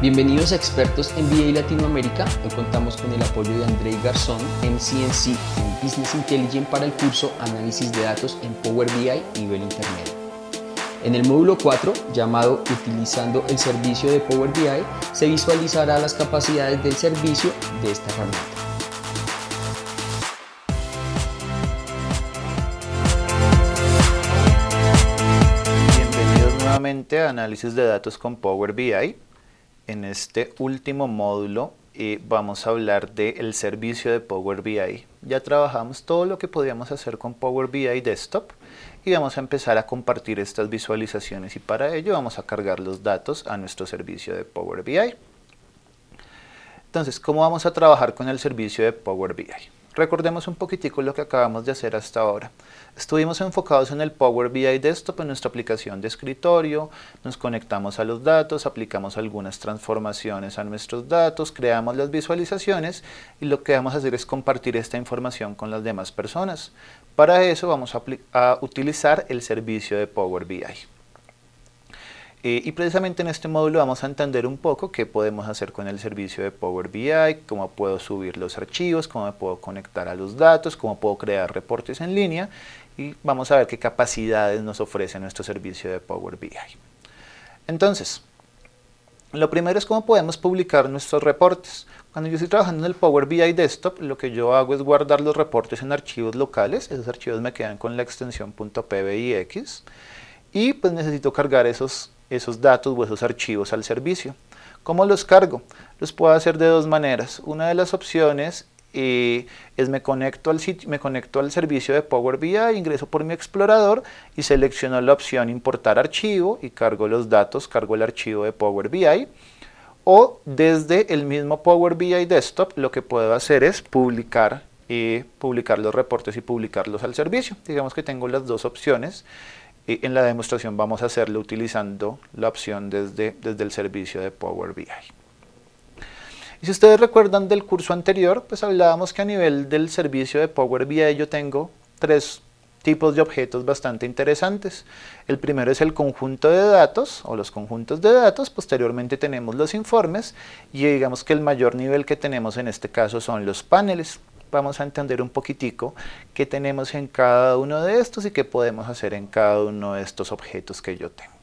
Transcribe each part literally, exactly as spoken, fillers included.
Bienvenidos a Expertos en B I Latinoamérica. Hoy contamos con el apoyo de Andrei Garzón, M C N C en Business Intelligence para el curso Análisis de Datos en Power B I nivel intermedio. En el módulo cuatro, llamado Utilizando el servicio de Power B I, se visualizará las capacidades del servicio de esta herramienta. Bienvenidos nuevamente a Análisis de Datos con Power B I. En este último módulo eh, vamos a hablar del servicio de Power B I. Ya trabajamos todo lo que podíamos hacer con Power B I Desktop y vamos a empezar a compartir estas visualizaciones, y para ello vamos a cargar los datos a nuestro servicio de Power B I. Entonces, ¿cómo vamos a trabajar con el servicio de Power B I? Recordemos un poquitico lo que acabamos de hacer hasta ahora. Estuvimos enfocados en el Power B I Desktop, en nuestra aplicación de escritorio, nos conectamos a los datos, aplicamos algunas transformaciones a nuestros datos, creamos las visualizaciones y lo que vamos a hacer es compartir esta información con las demás personas. Para eso vamos a, a utilizar el servicio de Power B I. Eh, y precisamente en este módulo vamos a entender un poco qué podemos hacer con el servicio de Power B I, cómo puedo subir los archivos, cómo me puedo conectar a los datos, cómo puedo crear reportes en línea, y vamos a ver qué capacidades nos ofrece nuestro servicio de Power B I. Entonces, lo primero es cómo podemos publicar nuestros reportes. Cuando yo estoy trabajando en el Power B I Desktop, lo que yo hago es guardar los reportes en archivos locales. Esos archivos me quedan con la extensión .pbix y pues necesito cargar esos esos datos o esos archivos al servicio. ¿Cómo los cargo? Los puedo hacer de dos maneras. Una de las opciones eh, es me conecto, al sitio, me conecto al servicio de Power B I, ingreso por mi explorador y selecciono la opción importar archivo y cargo los datos, cargo el archivo de Power B I. O desde el mismo Power B I Desktop lo que puedo hacer es publicar, eh, publicar los reportes y publicarlos al servicio. Digamos que tengo las dos opciones. En la demostración vamos a hacerlo utilizando la opción desde, desde el servicio de Power B I. Y si ustedes recuerdan del curso anterior, pues hablábamos que a nivel del servicio de Power B I yo tengo tres tipos de objetos bastante interesantes. El primero es el conjunto de datos o los conjuntos de datos, posteriormente tenemos los informes y digamos que el mayor nivel que tenemos en este caso son los paneles. Vamos a entender un poquitico qué tenemos en cada uno de estos y qué podemos hacer en cada uno de estos objetos que yo tengo.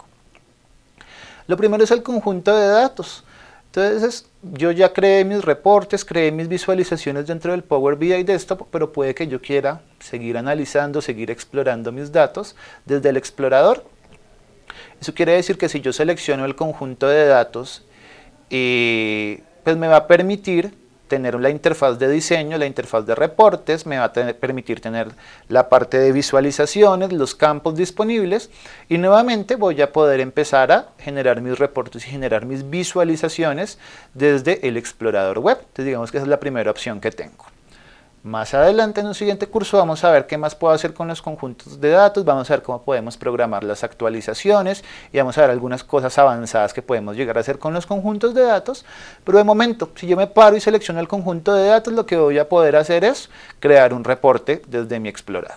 Lo primero es el conjunto de datos. Entonces, yo ya creé mis reportes, creé mis visualizaciones dentro del Power B I Desktop, pero puede que yo quiera seguir analizando, seguir explorando mis datos desde el explorador. Eso quiere decir que si yo selecciono el conjunto de datos, eh, pues me va a permitir tener la interfaz de diseño, la interfaz de reportes, me va a tener, permitir tener la parte de visualizaciones, los campos disponibles, y nuevamente voy a poder empezar a generar mis reportes y generar mis visualizaciones desde el explorador web. Entonces digamos que esa es la primera opción que tengo. Más adelante en un siguiente curso vamos a ver qué más puedo hacer con los conjuntos de datos, vamos a ver cómo podemos programar las actualizaciones y vamos a ver algunas cosas avanzadas que podemos llegar a hacer con los conjuntos de datos. Pero de momento, si yo me paro y selecciono el conjunto de datos, lo que voy a poder hacer es crear un reporte desde mi explorador.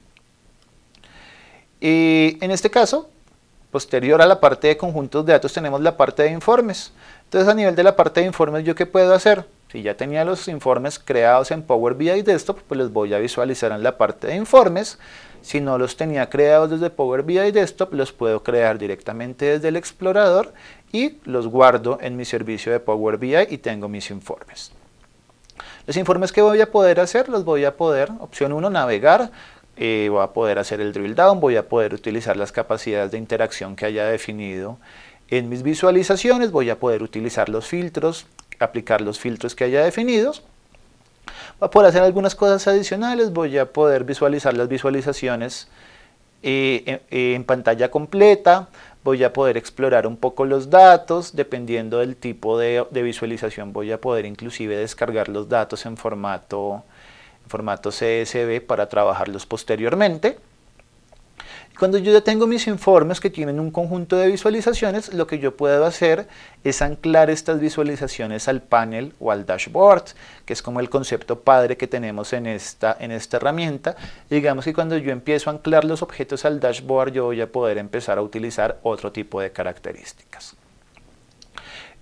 Y en este caso, posterior a la parte de conjuntos de datos, tenemos la parte de informes. Entonces, a nivel de la parte de informes, ¿yo qué puedo hacer? Si ya tenía los informes creados en Power B I Desktop, pues los voy a visualizar en la parte de informes. Si no los tenía creados desde Power B I Desktop, los puedo crear directamente desde el explorador y los guardo en mi servicio de Power B I y tengo mis informes. Los informes que voy a poder hacer, los voy a poder, opción uno, navegar. Eh, voy a poder hacer el drill down, voy a poder utilizar las capacidades de interacción que haya definido en mis visualizaciones, voy a poder utilizar los filtros, aplicar los filtros que haya definidos, voy a poder hacer algunas cosas adicionales, voy a poder visualizar las visualizaciones eh, en, en pantalla completa, voy a poder explorar un poco los datos, dependiendo del tipo de, de visualización voy a poder inclusive descargar los datos en formato, en formato C S V para trabajarlos posteriormente. Cuando yo ya tengo mis informes que tienen un conjunto de visualizaciones, lo que yo puedo hacer es anclar estas visualizaciones al panel o al dashboard, que es como el concepto padre que tenemos en esta, en esta herramienta. Y digamos que cuando yo empiezo a anclar los objetos al dashboard, yo voy a poder empezar a utilizar otro tipo de características.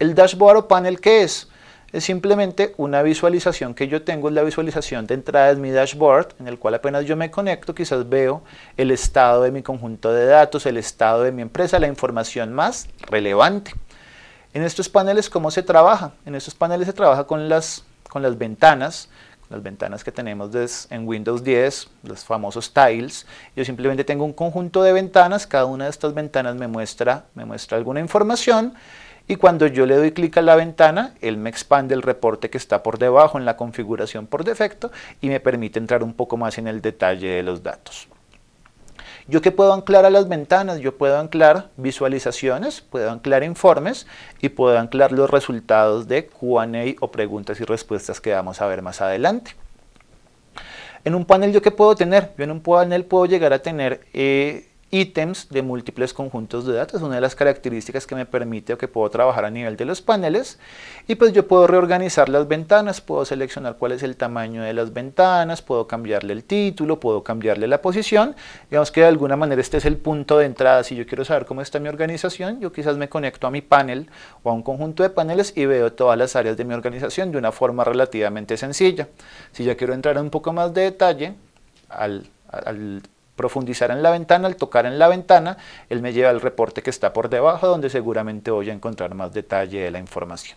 ¿El dashboard o panel qué es? Es simplemente una visualización que yo tengo, es la visualización de entrada de mi dashboard, en el cual apenas yo me conecto, quizás veo el estado de mi conjunto de datos, el estado de mi empresa, la información más relevante. En estos paneles, ¿cómo se trabaja? En estos paneles se trabaja con las, con las ventanas, con las ventanas que tenemos en Windows diez, los famosos tiles. Yo simplemente tengo un conjunto de ventanas, cada una de estas ventanas me muestra, me muestra alguna información, y cuando yo le doy clic a la ventana, él me expande el reporte que está por debajo en la configuración por defecto y me permite entrar un poco más en el detalle de los datos. ¿Yo qué puedo anclar a las ventanas? Yo puedo anclar visualizaciones, puedo anclar informes y puedo anclar los resultados de Q and A o preguntas y respuestas que vamos a ver más adelante. En un panel, ¿yo qué puedo tener? Yo en un panel puedo llegar a tener eh, ítems de múltiples conjuntos de datos, una de las características que me permite o que puedo trabajar a nivel de los paneles, y pues yo puedo reorganizar las ventanas, puedo seleccionar cuál es el tamaño de las ventanas, puedo cambiarle el título, puedo cambiarle la posición, digamos que de alguna manera este es el punto de entrada. Si yo quiero saber cómo está mi organización, yo quizás me conecto a mi panel o a un conjunto de paneles y veo todas las áreas de mi organización de una forma relativamente sencilla. Si yo quiero entrar en un poco más de detalle, al, al profundizar en la ventana, al tocar en la ventana, él me lleva al reporte que está por debajo, donde seguramente voy a encontrar más detalle de la información.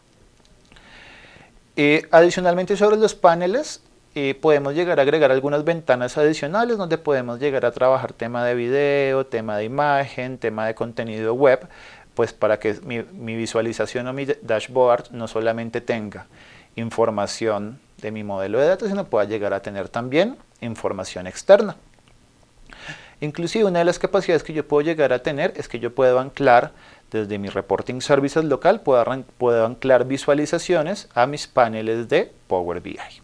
Eh, adicionalmente, sobre los paneles, eh, podemos llegar a agregar algunas ventanas adicionales donde podemos llegar a trabajar tema de video, tema de imagen, tema de contenido web, pues para que mi, mi visualización o mi dashboard no solamente tenga información de mi modelo de datos, sino pueda llegar a tener también información externa. Inclusive una de las capacidades que yo puedo llegar a tener es que yo puedo anclar desde mi Reporting Services local, puedo, puedo anclar visualizaciones a mis paneles de Power B I.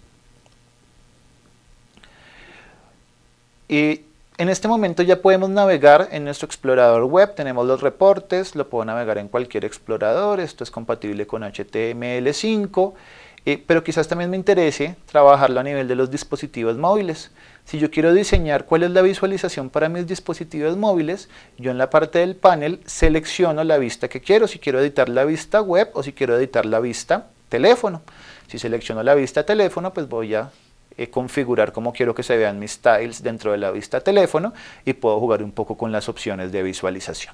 Y en este momento ya podemos navegar en nuestro explorador web, tenemos los reportes, lo puedo navegar en cualquier explorador, esto es compatible con H T M L cinco, eh, pero quizás también me interese trabajarlo a nivel de los dispositivos móviles. Si yo quiero diseñar cuál es la visualización para mis dispositivos móviles, yo en la parte del panel selecciono la vista que quiero, si quiero editar la vista web o si quiero editar la vista teléfono. Si selecciono la vista teléfono, pues voy a eh, configurar cómo quiero que se vean mis tiles dentro de la vista teléfono y puedo jugar un poco con las opciones de visualización.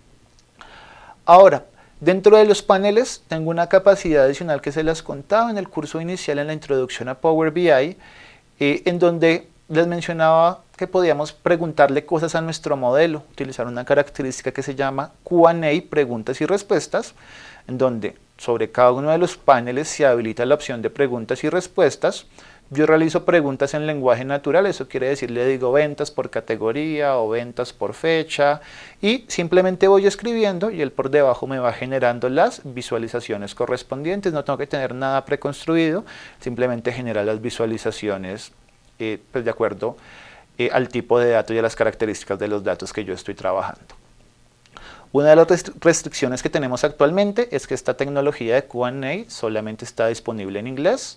Ahora, dentro de los paneles tengo una capacidad adicional que se las contaba en el curso inicial en la introducción a Power B I, eh, en donde les mencionaba que podíamos preguntarle cosas a nuestro modelo, utilizar una característica que se llama Q and A, preguntas y respuestas, en donde sobre cada uno de los paneles se habilita la opción de preguntas y respuestas. Yo realizo preguntas en lenguaje natural, eso quiere decir, le digo ventas por categoría o ventas por fecha, y simplemente voy escribiendo y él por debajo me va generando las visualizaciones correspondientes. No tengo que tener nada preconstruido, simplemente genera las visualizaciones Eh, pues de acuerdo eh, al tipo de datos y a las características de los datos que yo estoy trabajando. Una de las restricciones que tenemos actualmente es que esta tecnología de Q and A solamente está disponible en inglés,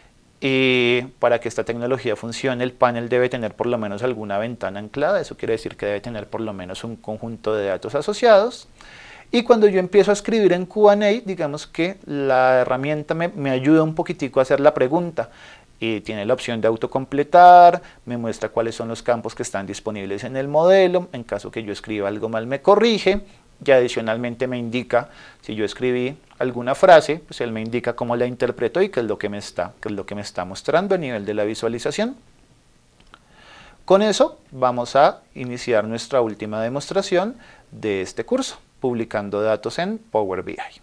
y para que esta tecnología funcione el panel debe tener por lo menos alguna ventana anclada, eso quiere decir que debe tener por lo menos un conjunto de datos asociados. Y cuando yo empiezo a escribir en Q and A, digamos que la herramienta me, me ayuda un poquitico a hacer la pregunta. Y tiene la opción de autocompletar, me muestra cuáles son los campos que están disponibles en el modelo, en caso que yo escriba algo mal me corrige, y adicionalmente me indica, si yo escribí alguna frase, pues él me indica cómo la interpreto y qué es lo que me está, qué es lo que me está mostrando a nivel de la visualización. Con eso vamos a iniciar nuestra última demostración de este curso, publicando datos en Power B I.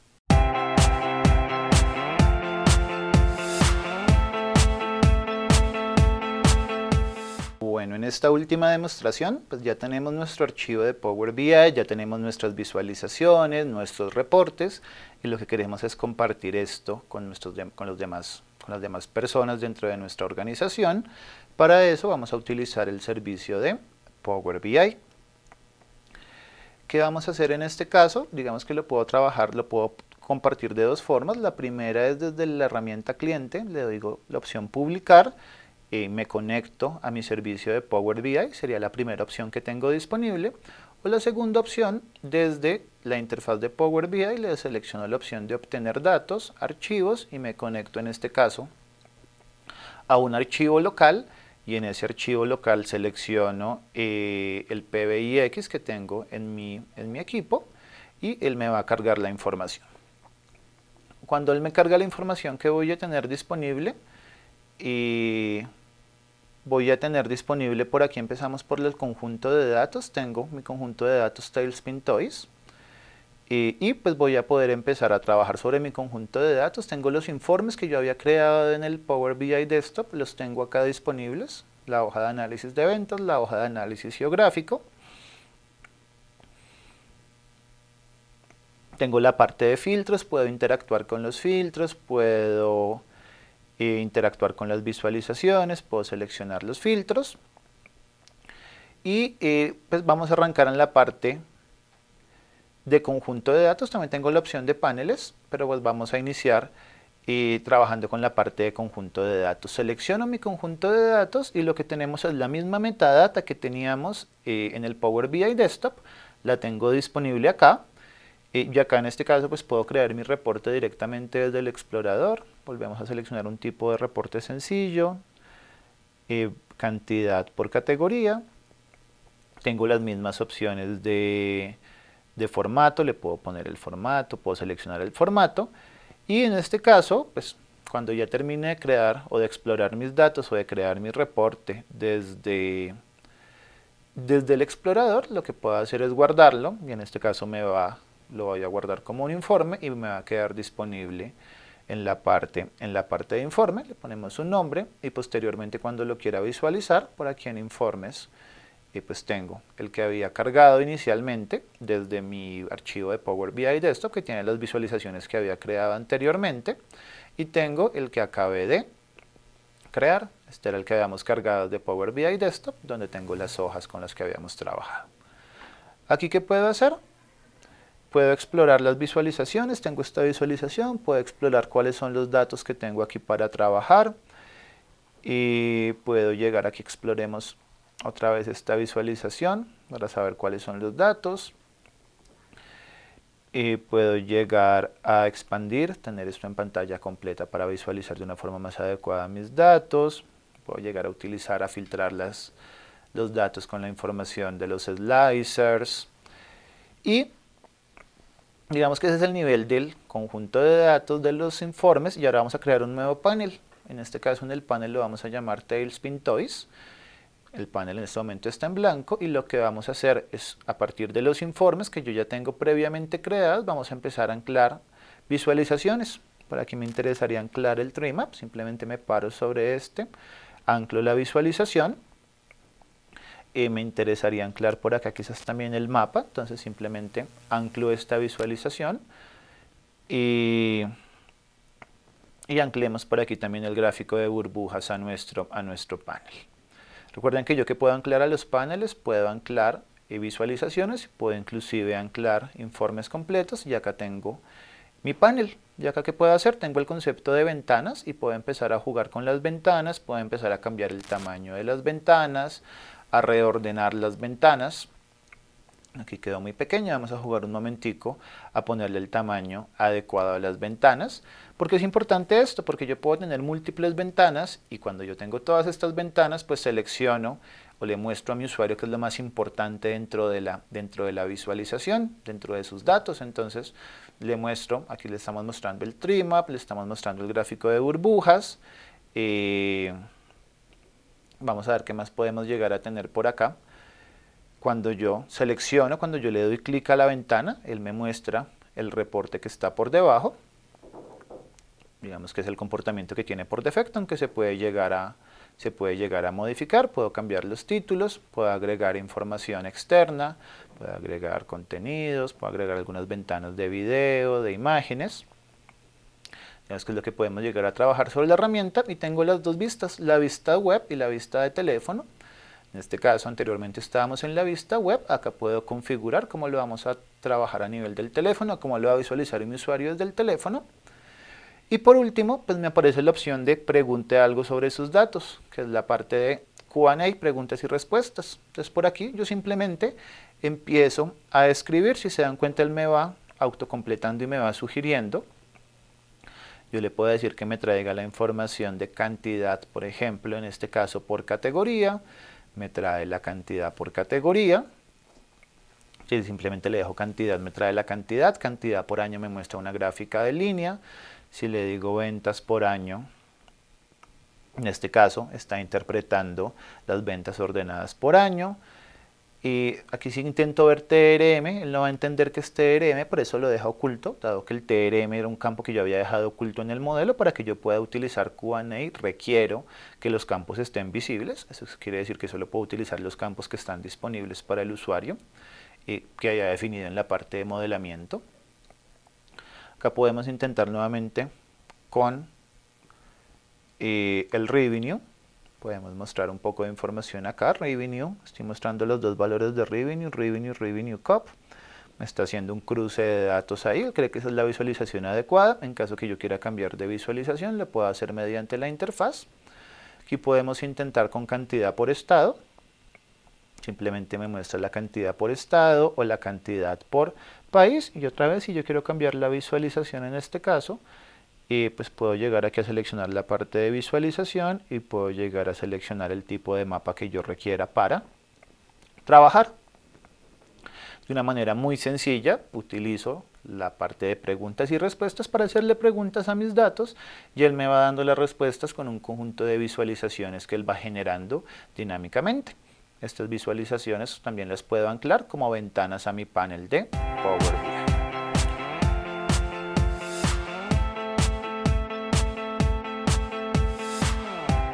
Bueno, en esta última demostración, pues ya tenemos nuestro archivo de Power B I, ya tenemos nuestras visualizaciones, nuestros reportes, y lo que queremos es compartir esto con, nuestros, con, los demás, con las demás personas dentro de nuestra organización. Para eso vamos a utilizar el servicio de Power B I. ¿Qué vamos a hacer en este caso? Digamos que lo puedo trabajar, lo puedo compartir de dos formas. La primera es desde la herramienta cliente, le digo la opción publicar, y me conecto a mi servicio de Power B I, sería la primera opción que tengo disponible. O la segunda opción, desde la interfaz de Power B I le selecciono la opción de obtener datos, archivos y me conecto en este caso a un archivo local y en ese archivo local selecciono eh, el P B I X que tengo en mi, en mi equipo y él me va a cargar la información. Cuando él me carga la información que voy a tener disponible, y voy a tener disponible por aquí, empezamos por el conjunto de datos, tengo mi conjunto de datos Tailspin Toys y, y pues voy a poder empezar a trabajar sobre mi conjunto de datos. Tengo los informes que yo había creado en el Power B I Desktop, los tengo acá disponibles, la hoja de análisis de ventas, la hoja de análisis geográfico. Tengo la parte de filtros, puedo interactuar con los filtros, puedo eh, interactuar con las visualizaciones, puedo seleccionar los filtros. Y eh, pues vamos a arrancar en la parte de conjunto de datos. También tengo la opción de paneles, pero pues vamos a iniciar eh, trabajando con la parte de conjunto de datos. Selecciono mi conjunto de datos y lo que tenemos es la misma metadata que teníamos eh, en el Power B I Desktop, la tengo disponible acá. Y acá en este caso pues puedo crear mi reporte directamente desde el explorador. Volvemos a seleccionar un tipo de reporte sencillo, eh, cantidad por categoría. Tengo las mismas opciones de, de formato, le puedo poner el formato, puedo seleccionar el formato. Y en este caso, pues cuando ya termine de crear o de explorar mis datos o de crear mi reporte desde, desde el explorador, lo que puedo hacer es guardarlo y en este caso me va lo voy a guardar como un informe y me va a quedar disponible en la parte, en la parte de informe. Le ponemos un nombre y posteriormente cuando lo quiera visualizar, por aquí en informes, y pues tengo el que había cargado inicialmente desde mi archivo de Power B I Desktop que tiene las visualizaciones que había creado anteriormente y tengo el que acabé de crear. Este era el que habíamos cargado de Power B I Desktop donde tengo las hojas con las que habíamos trabajado. Aquí, ¿qué puedo hacer? Puedo explorar las visualizaciones, tengo esta visualización, puedo explorar cuáles son los datos que tengo aquí para trabajar y puedo llegar aquí, exploremos otra vez esta visualización para saber cuáles son los datos y puedo llegar a expandir, tener esto en pantalla completa para visualizar de una forma más adecuada mis datos, puedo llegar a utilizar, a filtrar las, los datos con la información de los slicers y digamos que ese es el nivel del conjunto de datos de los informes y ahora vamos a crear un nuevo panel. En este caso en el panel lo vamos a llamar Tailspin Toys. El panel en este momento está en blanco y lo que vamos a hacer es a partir de los informes que yo ya tengo previamente creados, vamos a empezar a anclar visualizaciones. Por aquí me interesaría anclar el tree map, simplemente me paro sobre este, anclo la visualización. Eh, me interesaría anclar por acá quizás también el mapa, entonces simplemente anclo esta visualización y, y anclemos por aquí también el gráfico de burbujas a nuestro, a nuestro panel. Recuerden que yo que puedo anclar a los paneles, puedo anclar eh, visualizaciones, puedo inclusive anclar informes completos y acá tengo mi panel. Y acá, ¿qué puedo hacer? Tengo el concepto de ventanas y puedo empezar a jugar con las ventanas, puedo empezar a cambiar el tamaño de las ventanas, a reordenar las ventanas. Aquí quedó muy pequeña, vamos a jugar un momentico a ponerle el tamaño adecuado a las ventanas. ¿Por qué es importante esto? Porque yo puedo tener múltiples ventanas y cuando yo tengo todas estas ventanas pues selecciono o le muestro a mi usuario qué es lo más importante dentro de la, dentro de la visualización, dentro de sus datos. Entonces le muestro, aquí le estamos mostrando el tree map, le estamos mostrando el gráfico de burbujas. Eh, vamos a ver qué más podemos llegar a tener por acá. Cuando yo selecciono, cuando yo le doy clic a la ventana, él me muestra el reporte que está por debajo. Digamos que es el comportamiento que tiene por defecto, aunque se puede llegar a, se puede llegar a modificar. Puedo cambiar los títulos, puedo agregar información externa, puedo agregar contenidos, puedo agregar algunas ventanas de video, de imágenes. Digamos que es lo que podemos llegar a trabajar sobre la herramienta y tengo las dos vistas, la vista web y la vista de teléfono. En este caso anteriormente estábamos en la vista web, acá puedo configurar cómo lo vamos a trabajar a nivel del teléfono, cómo lo va a visualizar mi usuario desde el teléfono. Y por último, pues me aparece la opción de pregunte algo sobre sus datos, que es la parte de Q and A, preguntas y respuestas. Entonces por aquí yo simplemente empiezo a escribir. Si se dan cuenta, él me va autocompletando y me va sugiriendo. Yo le puedo decir que me traiga la información de cantidad, por ejemplo, en este caso por categoría. Me trae la cantidad por categoría. Si simplemente le dejo cantidad, me trae la cantidad. Cantidad por año me muestra una gráfica de línea. Si le digo ventas por año, en este caso está interpretando las ventas ordenadas por año. Y aquí si intento ver T R M, él no va a entender que es T R M, por eso lo deja oculto, dado que el T R M era un campo que yo había dejado oculto en el modelo. Para que yo pueda utilizar Q and A, requiero que los campos estén visibles. Eso quiere decir que solo puedo utilizar los campos que están disponibles para el usuario y que haya definido en la parte de modelamiento. Acá podemos intentar nuevamente con eh, el revenue. Podemos mostrar un poco de información acá. Revenue, estoy mostrando los dos valores de revenue, revenue, revenue cup. Me está haciendo un cruce de datos ahí. Él cree que esa es la visualización adecuada. En caso que yo quiera cambiar de visualización, lo puedo hacer mediante la interfaz. Aquí podemos intentar con cantidad por estado. Simplemente me muestra la cantidad por estado o la cantidad por país. Y otra vez, si yo quiero cambiar la visualización en este caso, y pues puedo llegar aquí a seleccionar la parte de visualización y puedo llegar a seleccionar el tipo de mapa que yo requiera para trabajar. De una manera muy sencilla, utilizo la parte de preguntas y respuestas para hacerle preguntas a mis datos y él me va dando las respuestas con un conjunto de visualizaciones que él va generando dinámicamente. Estas visualizaciones también las puedo anclar como ventanas a mi panel de Power B I.